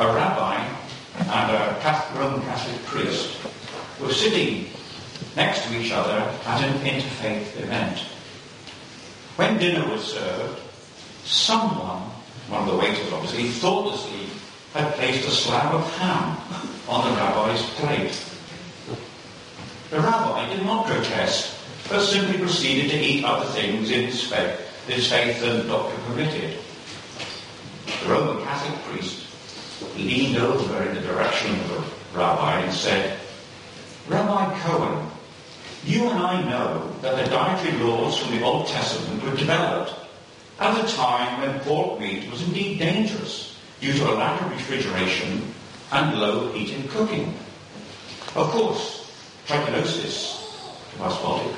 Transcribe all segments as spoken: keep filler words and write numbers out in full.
a rabbi and a Catholic, Roman Catholic priest were sitting next to each other at an interfaith event. When dinner was served, someone, one of the waiters obviously, thoughtlessly had placed a slab of ham on the rabbi's plate. The rabbi did not protest, but simply proceeded to eat other things in his faith, his faith and doctrine permitted. The Roman Catholic priest leaned over in the direction of the rabbi and said, "Rabbi Cohen, you and I know that the dietary laws from the Old Testament were developed at a time when pork meat was indeed dangerous due to a lack of refrigeration and low heat in cooking. Of course, trichinosis, basmati,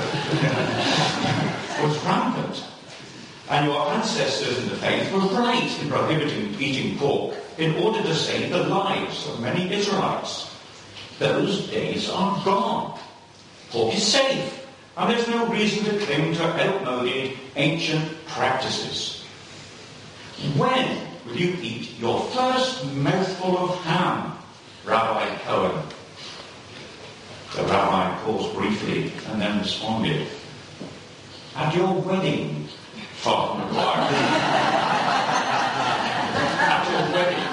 was rampant, and your ancestors in the faith were right in prohibiting eating pork in order to save the lives of many Israelites. Those days are gone. Pork is safe, and there's no reason to cling to outmoded ancient practices. When will you eat your first mouthful of ham, Rabbi Cohen?" The rabbi paused briefly and then responded, "At your wedding, Father McGuire." At your wedding.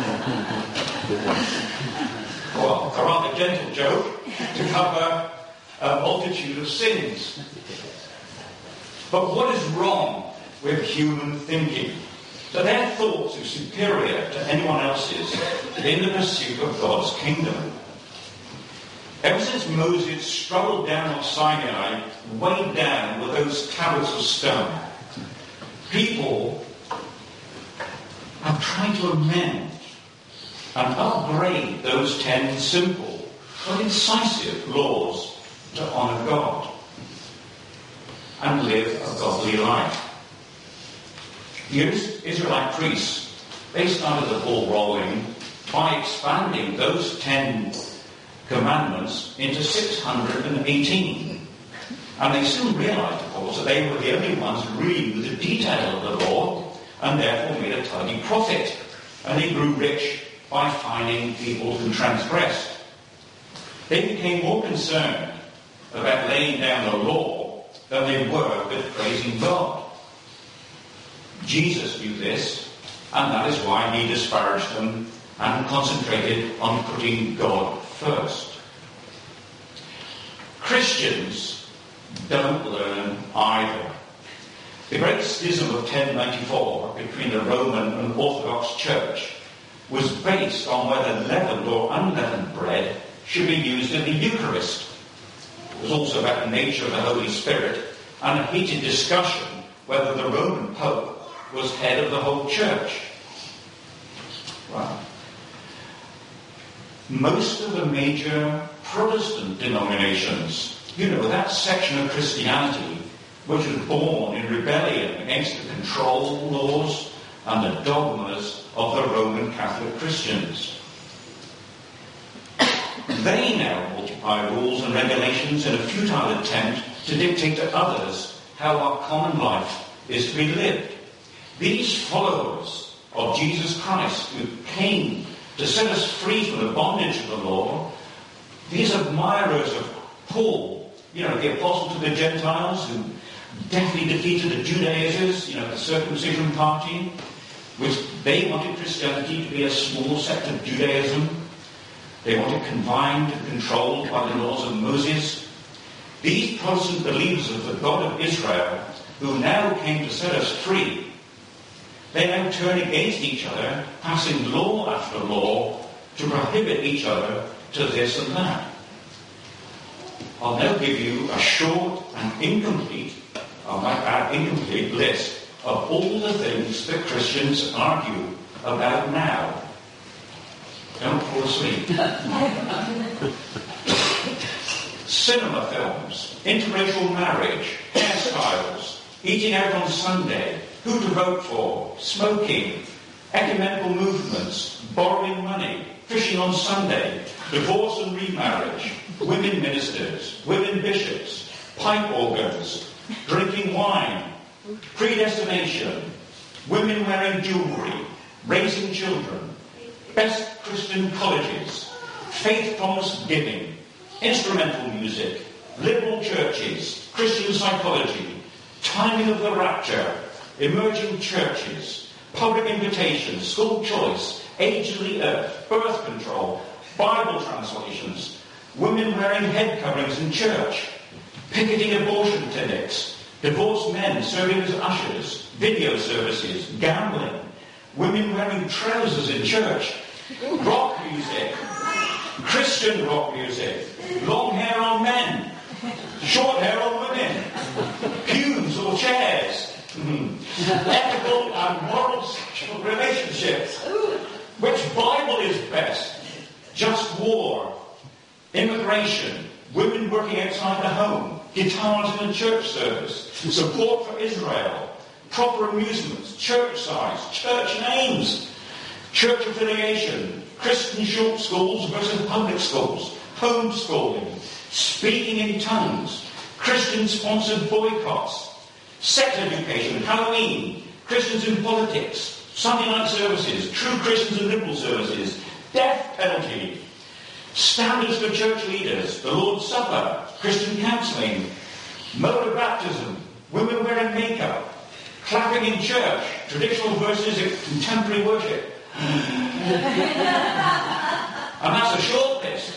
Well, a rather gentle joke to cover a multitude of sins. But what is wrong with human thinking? That their thoughts are superior to anyone else's in the pursuit of God's kingdom. Ever since Moses struggled down on Sinai, weighed down with those tablets of stone, people have tried to amend and upgrade those ten simple but incisive laws to honour God and live a godly life. The Israelite priests, they started the ball rolling by expanding those ten commandments into six hundred eighteen. And they soon realized, of course, that they were the only ones who really knew the detail of the law and therefore made a tidy profit. And they grew rich by fining people who transgressed. They became more concerned about laying down the law than they were with praising God. Jesus knew this, and that is why he disparaged them and concentrated on putting God first. Christians don't learn either. The great schism of ten ninety-four between the Roman and Orthodox Church was based on whether leavened or unleavened bread should be used in the Eucharist. It was also about the nature of the Holy Spirit and a heated discussion whether the Roman Pope was head of the whole church. Well, most of the major Protestant denominations, you know, that section of Christianity which was born in rebellion against the control laws and the dogmas of the Roman Catholic Christians. They now multiply rules and regulations in a futile attempt to dictate to others how our common life is to be lived. These followers of Jesus Christ who came to set us free from the bondage of the law, these admirers of Paul, you know, the apostle to the Gentiles who definitely defeated the Judaizers, you know, the circumcision party, which they wanted Christianity to be a small sect of Judaism. They wanted confined and controlled by the laws of Moses. These Protestant believers of the God of Israel, who now came to set us free, they now turn against each other, passing law after law to prohibit each other to this and that. I'll now give you a short and incomplete, I might add incomplete list of all the things that Christians argue about now. Don't fall asleep. Cinema films, interracial marriage, hairstyles, eating out on Sunday, who to vote for, smoking, ecumenical movements, borrowing money, fishing on Sunday, divorce and remarriage, women ministers, women bishops, pipe organs, drinking wine, predestination, women wearing jewellery, raising children, best Christian colleges, faith promise giving, instrumental music, liberal churches, Christian psychology, timing of the rapture, emerging churches, public invitation, school choice, age of the earth, birth control, Bible translations, women wearing head coverings in church, picketing abortion clinics, divorced men serving as ushers, video services, gambling, women wearing trousers in church, rock music, Christian rock music, long hair on men, short hair on women, pews or chairs, ethical and moral sexual relationships. Which Bible is best? Just war, immigration, women working outside the home, guitars in a church service, support for Israel, proper amusements, church size, church names, church affiliation, Christian short schools versus public schools, homeschooling, speaking in tongues, Christian-sponsored boycotts, sex education, Halloween, Christians in politics, Sunday night services, true Christians and liberal services, death penalty, standards for church leaders, the Lord's Supper, Christian counselling, mode of baptism, women wearing makeup, clapping in church, traditional versus contemporary worship. And that's a short list.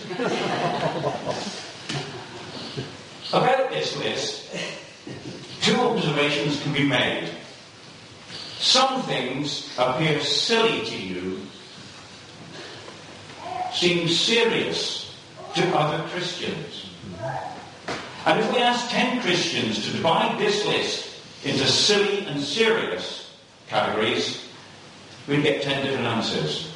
About this list, two observations can be made. Some things appear silly to you, seem serious to other Christians. And if we ask ten Christians to divide this list into silly and serious categories, we'd get ten different answers.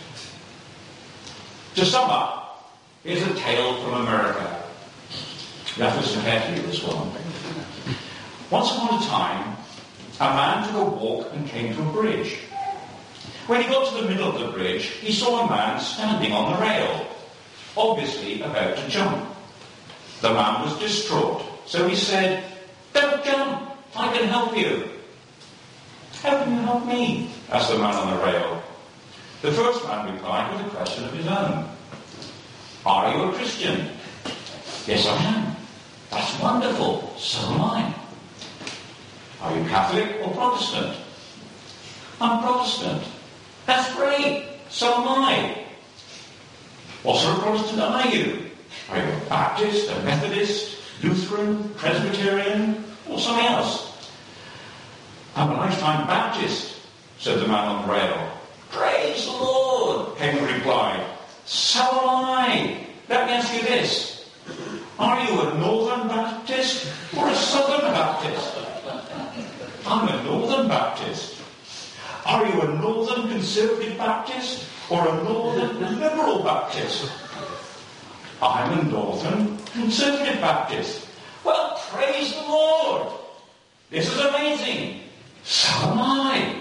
To sum up, here's a tale from America. You have to listen carefully to this one. Once upon a time, a man took a walk and came to a bridge. When he got to the middle of the bridge, he saw a man standing on the rail, obviously about to jump. The man was distraught, so he said, "Don't jump, I can help you." "How can you help me?" asked the man on the rail. The first man replied with a question of his own. "Are you a Christian?" "Yes, I am." "That's wonderful, so am I." "Are you Catholic or Protestant?" "I'm Protestant." "That's great, so am I." "What sort of Protestant are you? Are you a Baptist, a Methodist, Lutheran, Presbyterian, or something else?" "I'm a lifetime Baptist," said the man on the rail. "Praise the Lord," came the reply. "So am I. Let me ask you this. Are you a Northern Baptist or a Southern Baptist?" "I'm a Northern Baptist." "Are you a Northern Conservative Baptist or a Northern Liberal Baptist?" "I'm a Northern Conservative Baptist." "Well, praise the Lord. This is amazing. So am I."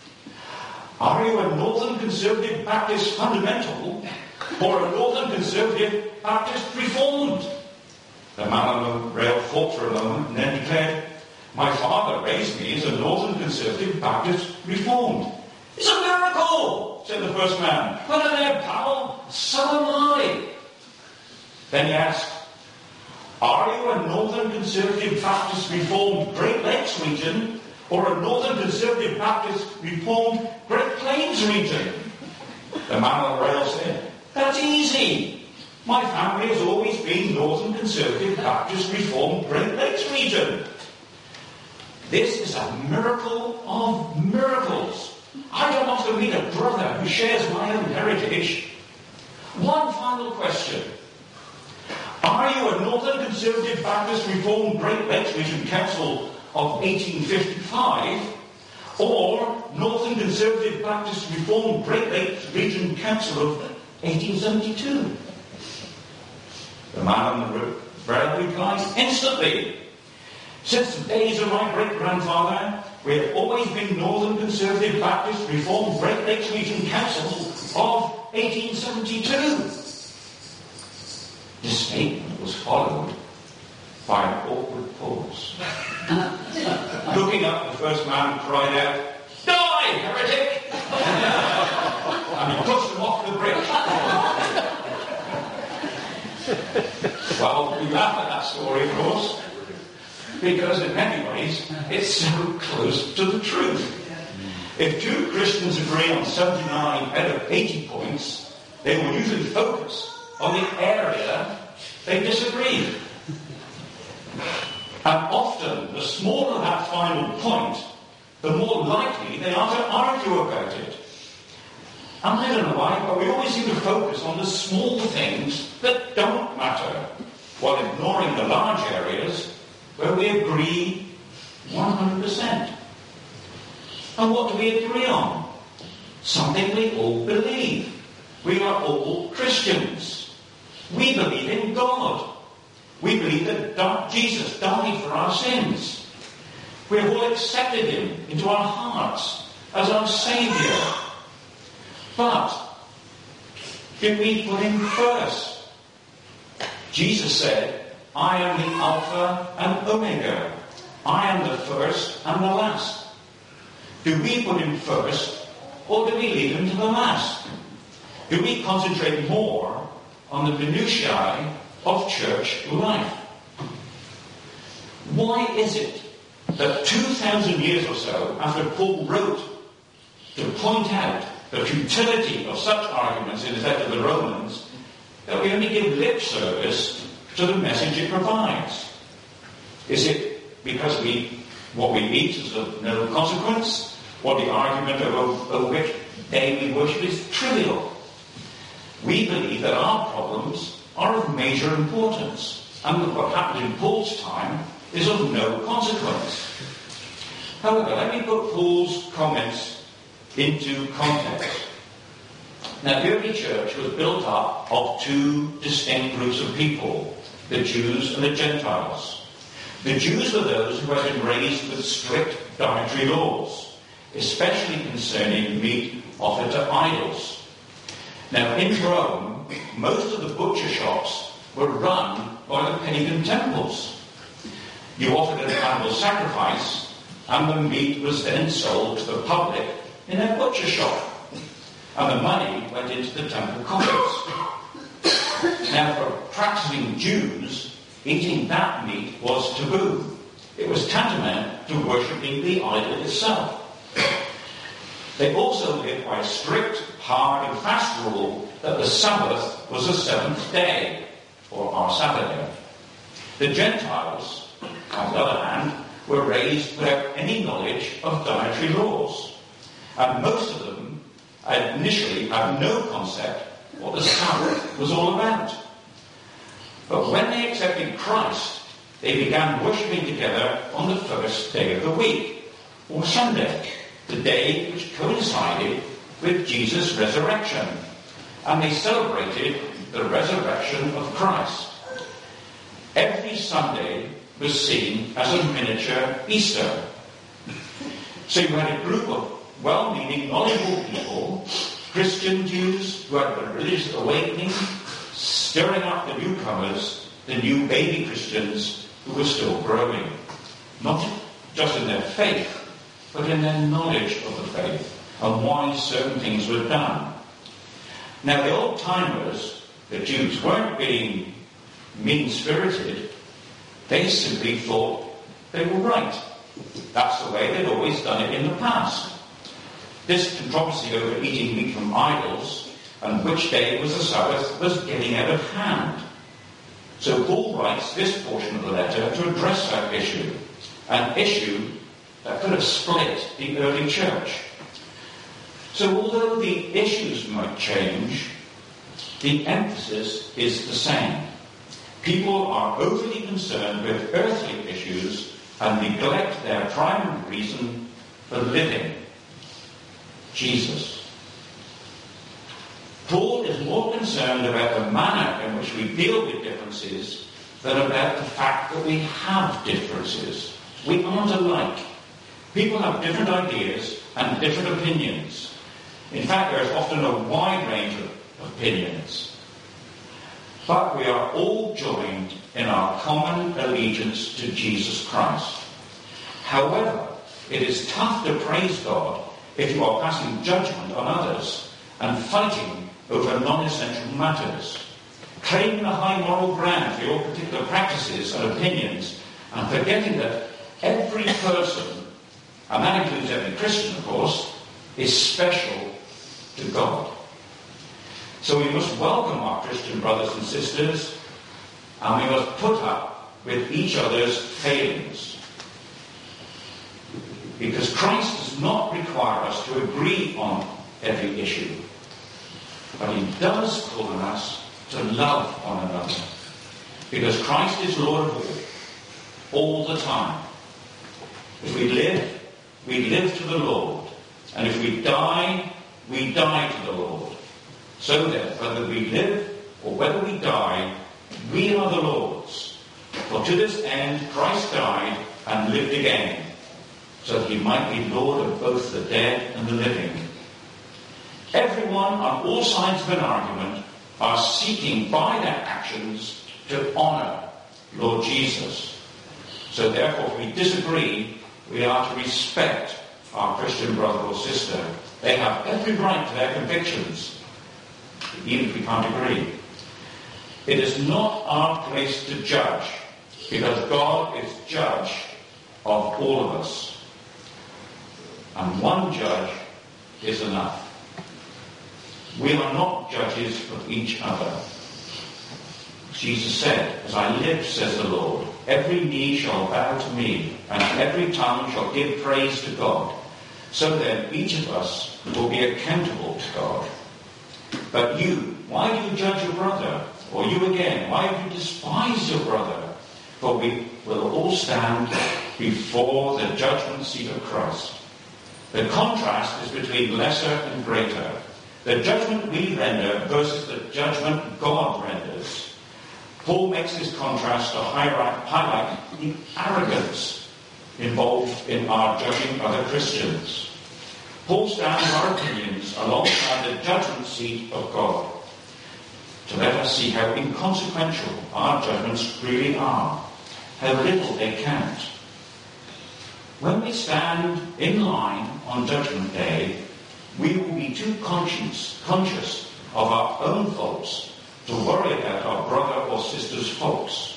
"Are you a Northern Conservative Baptist Fundamental or a Northern Conservative Baptist Reformed?" The man on the rail thought for a moment and then declared, "My father raised me as a Northern Conservative Baptist Reformed." "It's a miracle," said the first man. "Put it there, pal. So am I." Then he asked, "Are you a Northern Conservative Baptist Reformed Great Lakes region or a Northern Conservative Baptist Reformed Great Plains region?" The man on the rail said, "That's easy. My family has always been Northern Conservative Baptist Reformed Great Lakes region." This is a miracle of miracles. I don't often meet a brother who shares my own heritage. One final question. Are you a Northern Conservative Baptist Reformed Great Lakes Region Council of eighteen fifty-five or Northern Conservative Baptist Reformed Great Lakes Region Council of eighteen seventy-two? The man on the rail replied instantly, "Since the days of my great-grandfather, we have always been Northern Conservative Baptist Reformed Great Lakes Region Council of eighteen seventy-two. This statement was followed by an awkward pause. Looking up, the first man cried out, "Die, heretic!" And he pushed him off the bridge. Well, we laugh at that story, of course, because in many ways it's so close to the truth. If two Christians agree on seventy-nine out of eighty points, they will usually focus on the area they disagree. And often, the smaller that final point, the more likely they are to argue about it. And I don't know why, but we always seem to focus on the small things that don't matter, while ignoring the large areas where we agree one hundred percent. And what do we agree on? Something we all believe. We are all Christians. We believe in God. We believe that Jesus died for our sins. We have all accepted him into our hearts as our Saviour. But do we put him first? Jesus said, I am the Alpha and Omega. I am the first and the last. Do we put him first, or do we leave him to the last? Do we concentrate more on the minutiae of church life? Why is it that two thousand years or so after Paul wrote to point out the futility of such arguments in his letter to the Romans, that we only give lip service to the message it provides? Is it because we what we eat is of no consequence, or the argument over, over which day we worship is trivial? We believe that our problems are of major importance, and that what happened in Paul's time is of no consequence. However, let me put Paul's comments into context. Now, the early church was built up of two distinct groups of people, the Jews and the Gentiles. The Jews were those who had been raised with strict dietary laws, especially concerning meat offered to idols. Now, in Rome, most of the butcher shops were run by the pagan temples. You offered an animal sacrifice, and the meat was then sold to the public in a butcher shop, and the money went into the temple coffers. Now, for practicing Jews, eating that meat was taboo. It was tantamount to worshipping the idol itself. They also lived by a strict, hard and fast rule that the Sabbath was the seventh day, or our Saturday. The Gentiles, on the other hand, were raised without any knowledge of dietary laws, and most of them initially had no concept what the Sabbath was all about. But when they accepted Christ, they began worshipping together on the first day of the week, or Sunday, the day which coincided with Jesus' resurrection, and they celebrated the resurrection of Christ. Every Sunday was seen as a miniature Easter. So you had a group of well-meaning, knowledgeable people, Christian Jews who had a religious awakening, stirring up the newcomers, the new baby Christians who were still growing, not just in their faith, but in their knowledge of the faith and why certain things were done. Now, the old-timers, the Jews, weren't being mean-spirited. They simply thought they were right. That's the way they'd always done it in the past. This controversy over eating meat from idols and which day was the Sabbath was getting out of hand. So Paul writes this portion of the letter to address that issue, an issue that could have split the early church. So although the issues might change, the emphasis is the same. People are overly concerned with earthly issues and neglect their primary reason for living, Jesus. Paul is more concerned about the manner in which we deal with differences than about the fact that we have differences. We aren't alike. People have different ideas and different opinions. In fact, there is often a wide range of opinions. But we are all joined in our common allegiance to Jesus Christ. However, it is tough to praise God if you are passing judgment on others and fighting over non-essential matters. claiming a high moral ground for your particular practices and opinions, and forgetting that every person, and that includes every Christian, of course, is special to God. So we must welcome our Christian brothers and sisters, and we must put up with each other's failings. Because Christ does not require us to agree on every issue, but he does call on us to love one another. Because Christ is Lord of all, all the time. If we live, we live to the Lord. And if we die, we die to the Lord. So that whether we live or whether we die, we are the Lord's. For to this end Christ died and lived again, so that he might be Lord of both the dead and the living. Everyone on all sides of an argument are seeking by their actions to honour Lord Jesus. So therefore, if we disagree, we are to respect our Christian brother or sister. They have every right to their convictions, even if we can't agree. It is not our place to judge, because God is judge of all of us. And one judge is enough. We are not judges of each other. Jesus said, "As I live, says the Lord, every knee shall bow to me, and every tongue shall give praise to God. So then each of us will be accountable to God. But you, why do you judge your brother? Or you again, why do you despise your brother? For we will all stand before the judgment seat of Christ." The contrast is between lesser and greater. The judgment we render versus the judgment God renders. Paul makes this contrast to highlight the arrogance involved in our judging other Christians. Paul stands our opinions alongside the judgment seat of God to let us see how inconsequential our judgments really are, how little they count. When we stand in line on Judgment Day, we will be too conscious, conscious of our own faults to worry about our brother or sister's faults.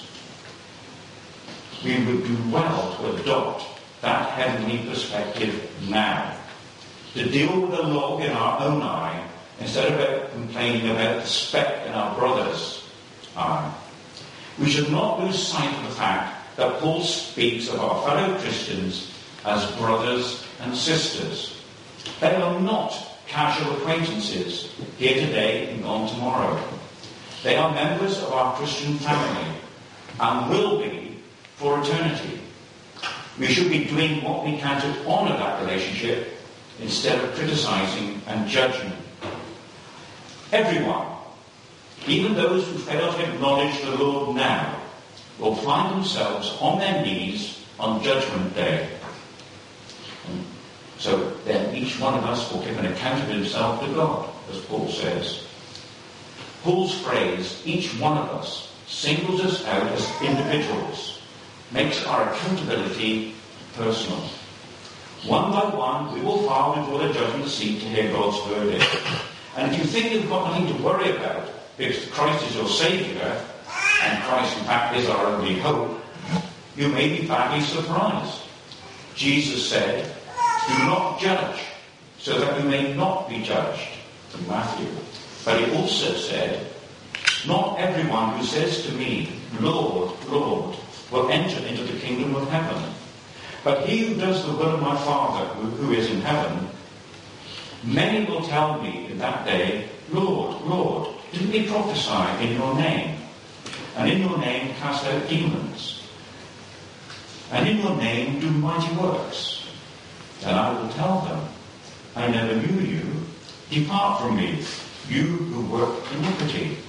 We would do well to adopt that heavenly perspective now, to deal with the log in our own eye instead of complaining about the speck in our brother's eye. We should not lose sight of the fact that Paul speaks of our fellow Christians as brothers and sisters. They are not casual acquaintances, here today and gone tomorrow. They are members of our Christian family and will be for eternity. We should be doing what we can to honour that relationship instead of criticising and judging. Everyone, even those who fail to acknowledge the Lord now, will find themselves on their knees on Judgment Day. And so then each one of us will give an account of himself to God, as Paul says. Paul's phrase, each one of us, singles us out as individuals, makes our accountability personal. One by one, we will file before the judgment seat to hear God's verdict. And if you think you've got nothing to worry about because Christ is your Saviour, and Christ in fact is our only hope, you may be badly surprised. Jesus said, "Do not judge, so that you may not be judged," in Matthew. But he also said, "Not everyone who says to me, 'Lord, Lord,' will enter into the kingdom of heaven, but he who does the will of my Father who is in heaven. Many will tell me in that day, 'Lord, Lord, didn't we prophesy in your name? And in your name cast out demons? And in your name do mighty works?' Then I will tell them, 'I never knew you. Depart from me, you who work iniquity.'"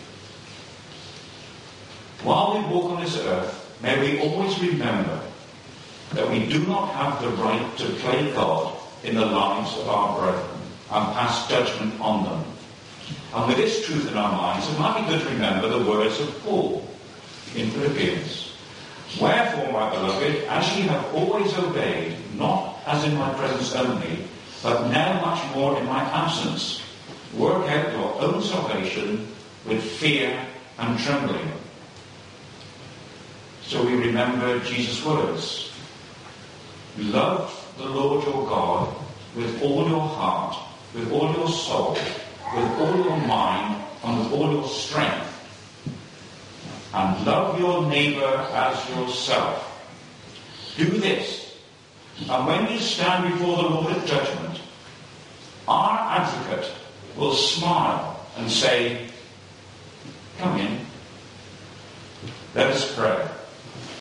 While we walk on this earth, may we always remember that we do not have the right to play God in the lives of our brethren and pass judgment on them. And with this truth in our minds, it might be good to remember the words of Paul in Philippians. "Wherefore, my beloved, as ye have always obeyed, not as in my presence only, but now much more in my absence, work out your own salvation with fear and trembling. So we remember Jesus' words. Love the Lord your God with all your heart, with all your soul, with all your mind, and with all your strength. And love your neighbour as yourself. Do this, and when you stand before the Lord at judgment, our advocate will smile and say, come in. Let us pray.